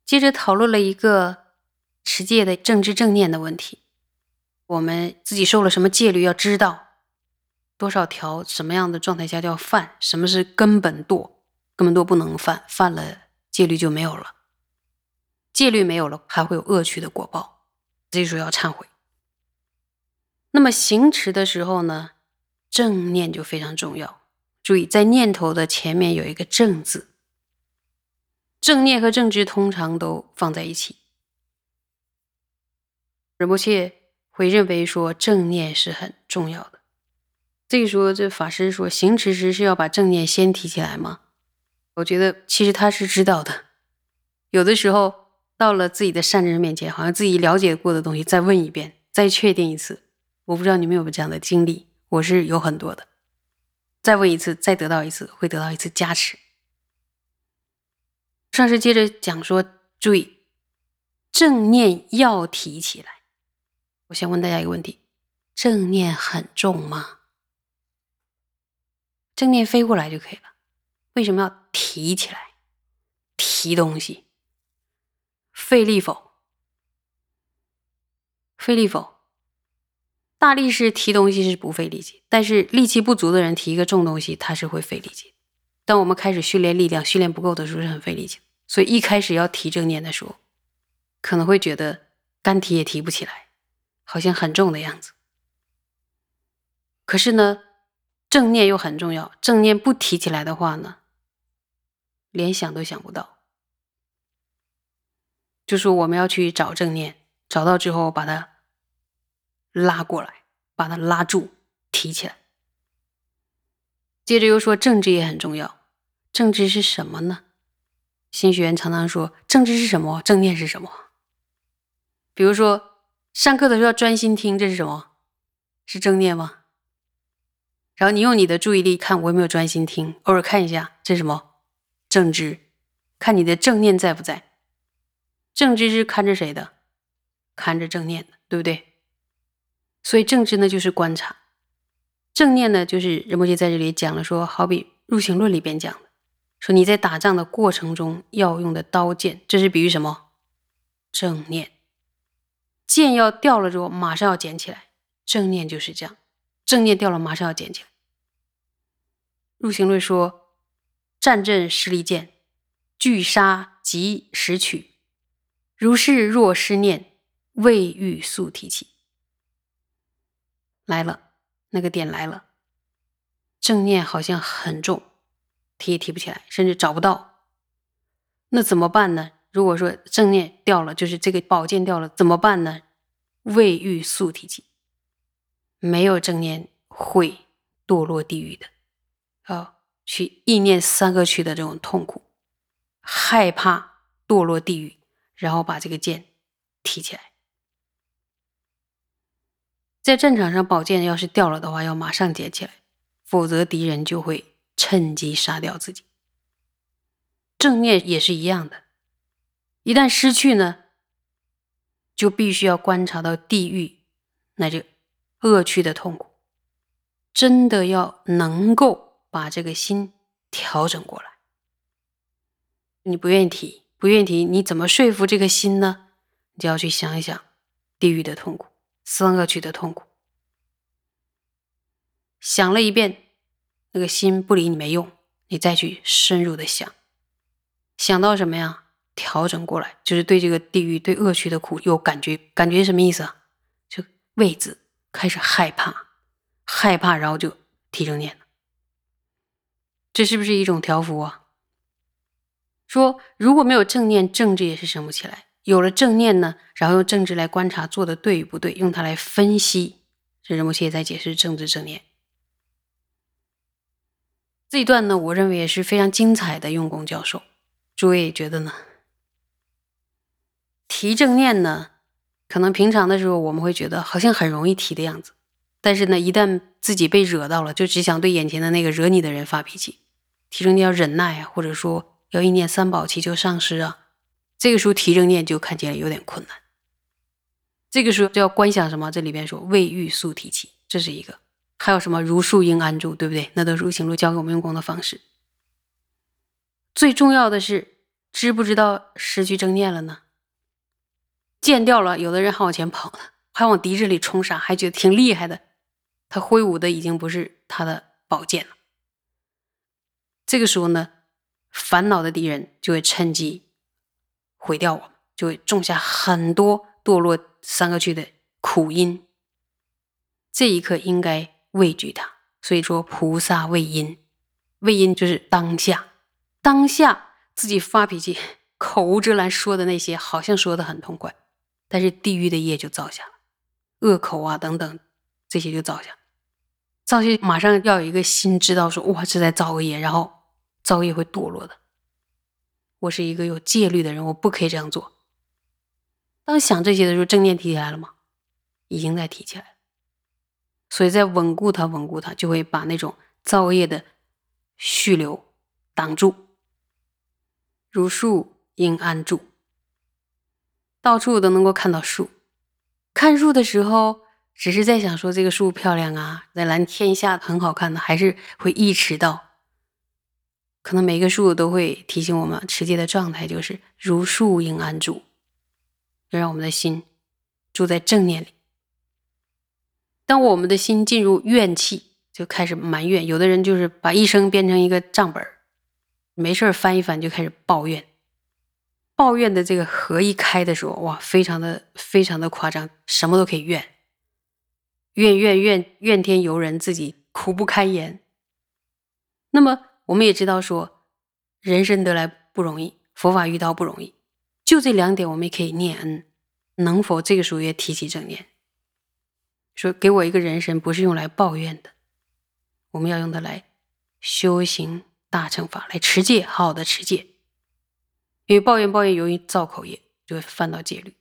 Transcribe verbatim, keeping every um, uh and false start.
接着讨论了一个持戒的正知正念的问题。我们自己受了什么戒律要知道，多少条什么样的状态下叫犯，什么是根本堕，根本堕不能犯，犯了戒律就没有了，戒律没有了还会有恶趣的果报，这时候要忏悔。那么行持的时候呢，正念就非常重要。注意在念头的前面有一个正字，正念和正知通常都放在一起。仁波切会认为说正念是很重要的。这个时候这法师说行持时是要把正念先提起来吗？我觉得其实他是知道的。有的时候到了自己的善知识面前，好像自己了解过的东西再问一遍，再确定一次。我不知道你们有没有这样的经历，我是有很多的。再问一次，再得到一次，会得到一次加持。上师接着讲说，注意正念要提起来。我想问大家一个问题，正念很重吗？正念飞过来就可以了，为什么要提起来？提东西费力否？费力否？大力士提东西是不费力气，但是力气不足的人提一个重东西他是会费力气。当我们开始训练力量训练不够的时候是很费力气，所以一开始要提正念的时候可能会觉得干提也提不起来，好像很重的样子。可是呢正念又很重要，正念不提起来的话呢，连想都想不到。就说我们要去找正念，找到之后把它拉过来，把它拉住，提起来。接着又说正知也很重要，正知是什么呢？新学员常常说正知是什么，正念是什么。比如说上课的时候要专心听，这是什么？是正念吗？然后你用你的注意力看我有没有专心听，偶尔看一下，这是什么？正知。看你的正念在不在。正知是看着谁的？看着正念的，对不对？所以正知呢就是观察，正念呢就是仁波切在这里讲了说，好比入行论里边讲的，说你在打仗的过程中要用的刀剑，这是比喻什么？正念。剑要掉了之后马上要捡起来，正念就是这样，正念掉了马上要捡起来。入行论说战阵施利剑，拒杀即时取，如是若失念，未欲速提起。来了，那个点来了，正念好像很重，提也提不起来，甚至找不到。那怎么办呢？如果说正念掉了，就是这个宝剑掉了，怎么办呢？未欲速提起。没有正念会堕落地狱的，哦，去意念三恶趣的这种痛苦，害怕堕落地狱，然后把这个剑提起来。在战场上宝剑要是掉了的话要马上捡起来，否则敌人就会趁机杀掉自己。正念也是一样的，一旦失去呢，就必须要观察到地狱那就恶趣的痛苦，真的要能够把这个心调整过来。你不愿意提，不愿意提，你怎么说服这个心呢？你就要去想一想地狱的痛苦，四恶趣的痛苦。想了一遍，那个心不理你没用，你再去深入的想，想到什么呀？调整过来，就是对这个地狱对恶趣的苦有感觉。感觉什么意思啊？就畏字，开始害怕，害怕然后就提正念了。这是不是一种调伏啊？说如果没有正念，正知也是升不起来。有了正念呢，然后用正知来观察做的对与不对，用它来分析。这仁波切也在解释正知正念。这一段呢，我认为也是非常精彩的用功教授。诸位觉得呢？提正念呢，可能平常的时候我们会觉得好像很容易提的样子，但是呢，一旦自己被惹到了，就只想对眼前的那个惹你的人发脾气，提正念要忍耐啊，或者说要一念三宝祈求上师啊，这个时候提正念就看起来有点困难。这个时候就要观想什么？这里边说未欲速提起，这是一个。还有什么如树应安住，对不对？那都是入行论教给我们用功的方式。最重要的是知不知道失去正念了呢？剑掉了，有的人还往前跑呢，还往敌这里冲杀，还觉得挺厉害的。他挥舞的已经不是他的宝剑了。这个时候呢，烦恼的敌人就会趁机毁掉我们，就会种下很多堕落三恶趣的苦因。这一刻应该畏惧它。所以说菩萨畏因，畏因就是当下，当下自己发脾气，口无遮拦说的那些好像说的很痛快，但是地狱的业就造下了，恶口啊等等，这些就造下。造下马上要有一个心知道说，哇，这在造恶业，然后造业会堕落的。我是一个有戒律的人，我不可以这样做。当想这些的时候，正念提起来了吗？已经在提起来了。所以在稳固它稳固它，就会把那种造恶业的续流挡住。如树应安住，到处都能够看到树。看树的时候只是在想说这个树漂亮啊，在蓝天下很好看的，还是会意识到可能每个树都会提醒我们持戒的状态就是如树应安住，要让我们的心住在正念里。当我们的心进入怨气，就开始埋怨，有的人就是把一生变成一个账本，没事翻一翻就开始抱怨。抱怨的这个河一开的时候，哇，非常的非常的夸张，什么都可以怨，怨怨怨怨天尤人，自己苦不堪言。那么我们也知道说，人生得来不容易，佛法遇到不容易，就这两点我们也可以念恩。能否这个时候也提起正念，说给我一个人生不是用来抱怨的，我们要用它来修行大乘法，来持戒，好好的持戒。因为抱怨抱怨由于造口业，就会犯到戒律。